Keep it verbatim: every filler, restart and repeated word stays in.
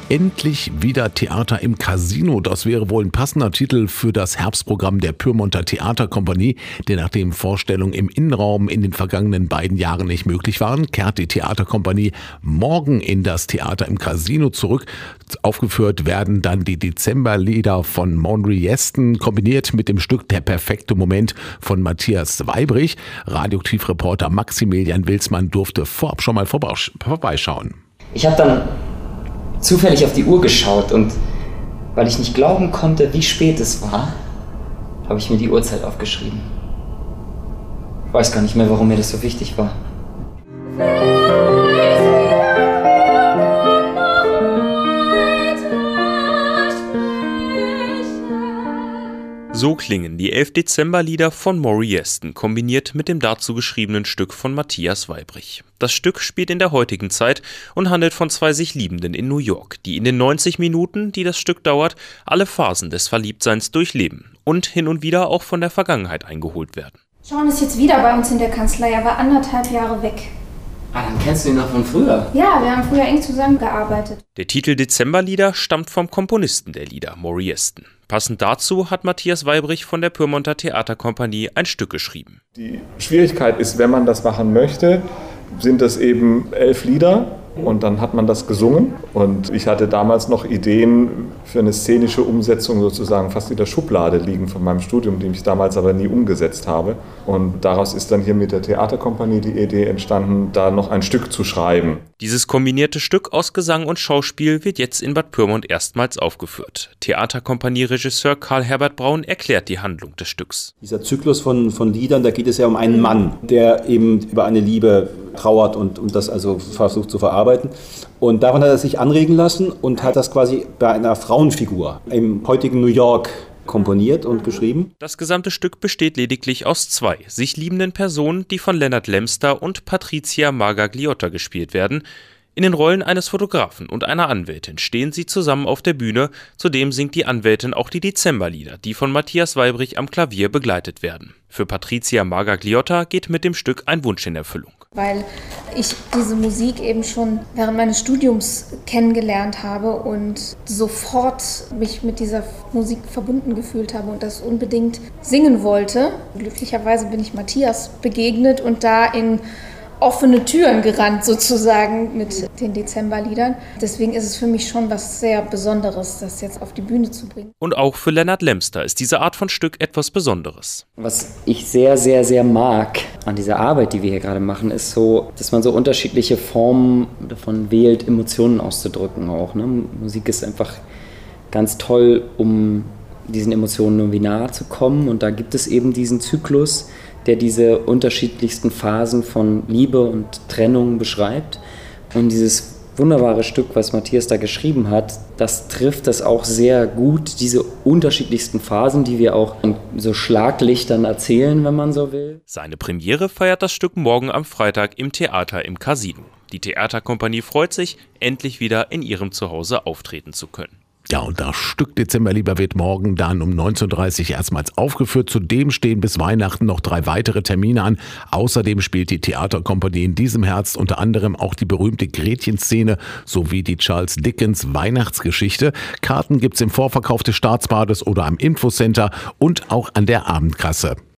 Endlich wieder Theater im Casino. Das wäre wohl ein passender Titel für das Herbstprogramm der Pyrmonter Theaterkompanie, denn nachdem Vorstellungen im Innenraum in den vergangenen beiden Jahren nicht möglich waren, kehrt die Theaterkompanie morgen in das Theater im Casino zurück. Aufgeführt werden dann die Dezemberlieder von Monry Yeston, kombiniert mit dem Stück Der perfekte Moment von Matthias Weibrich. Radioaktivreporter Maximilian Wilsmann durfte vorab schon mal vorbeischauen. Ich habe dann zufällig auf die Uhr geschaut und weil ich nicht glauben konnte, wie spät es war, habe ich mir die Uhrzeit aufgeschrieben. Ich weiß gar nicht mehr, warum mir das so wichtig war. So klingen die elf Dezemberlieder von Monry Yeston, kombiniert mit dem dazu geschriebenen Stück von Matthias Weibrich. Das Stück spielt in der heutigen Zeit und handelt von zwei sich Liebenden in New York, die in den neunzig Minuten, die das Stück dauert, alle Phasen des Verliebtseins durchleben und hin und wieder auch von der Vergangenheit eingeholt werden. Sean ist jetzt wieder bei uns in der Kanzlei, er war anderthalb Jahre weg. Ah, dann kennst du ihn noch von früher. Ja, wir haben früher eng zusammengearbeitet. Der Titel Dezemberlieder stammt vom Komponisten der Lieder, Monry Yeston. Passend dazu hat Matthias Weibrich von der Pyrmonter Theaterkompanie ein Stück geschrieben. Die Schwierigkeit ist, wenn man das machen möchte, sind das eben elf Lieder und dann hat man das gesungen. Und ich hatte damals noch Ideen für eine szenische Umsetzung sozusagen fast in der Schublade liegen von meinem Studium, die ich damals aber nie umgesetzt habe. Und daraus ist dann hier mit der Theaterkompanie die Idee entstanden, da noch ein Stück zu schreiben. Dieses kombinierte Stück aus Gesang und Schauspiel wird jetzt in Bad Pyrmont erstmals aufgeführt. Theaterkompanie-Regisseur Karl Herbert Braun erklärt die Handlung des Stücks. Dieser Zyklus von, von Liedern, da geht es ja um einen Mann, der eben über eine Liebe trauert und, und das also versucht zu verarbeiten. Und daran hat er sich anregen lassen und hat das quasi bei einer Frauenfigur im heutigen New York komponiert und geschrieben. Das gesamte Stück besteht lediglich aus zwei sich liebenden Personen, die von Lennart Lemster und Patricia Margagliotta gespielt werden. In den Rollen eines Fotografen und einer Anwältin stehen sie zusammen auf der Bühne. Zudem singt die Anwältin auch die Dezemberlieder, die von Matthias Weibrich am Klavier begleitet werden. Für Patricia Margagliotta geht mit dem Stück ein Wunsch in Erfüllung. Weil ich diese Musik eben schon während meines Studiums kennengelernt habe und sofort mich mit dieser Musik verbunden gefühlt habe und das unbedingt singen wollte. Glücklicherweise bin ich Matthias begegnet und da in offene Türen gerannt sozusagen mit den Dezemberliedern. Deswegen ist es für mich schon was sehr Besonderes, das jetzt auf die Bühne zu bringen. Und auch für Lennart Lemster ist diese Art von Stück etwas Besonderes. Was ich sehr, sehr, sehr mag an dieser Arbeit, die wir hier gerade machen, ist so, dass man so unterschiedliche Formen davon wählt, Emotionen auszudrücken auch. Ne? Musik ist einfach ganz toll, um diesen Emotionen irgendwie nahe zu kommen. Und da gibt es eben diesen Zyklus, der diese unterschiedlichsten Phasen von Liebe und Trennung beschreibt. Und dieses wunderbare Stück, was Matthias da geschrieben hat, das trifft das auch sehr gut, diese unterschiedlichsten Phasen, die wir auch in so Schlaglichtern erzählen, wenn man so will. Seine Premiere feiert das Stück morgen am Freitag im Theater im Casino. Die Theaterkompanie freut sich, endlich wieder in ihrem Zuhause auftreten zu können. Ja, und das Stück Dezemberlieder wird morgen dann um neunzehn Uhr dreißig erstmals aufgeführt. Zudem stehen bis Weihnachten noch drei weitere Termine an. Außerdem spielt die Theaterkompanie in diesem Herbst unter anderem auch die berühmte Gretchen-Szene sowie die Charles Dickens Weihnachtsgeschichte. Karten gibt's im Vorverkauf des Staatsbades oder am Infocenter und auch an der Abendkasse.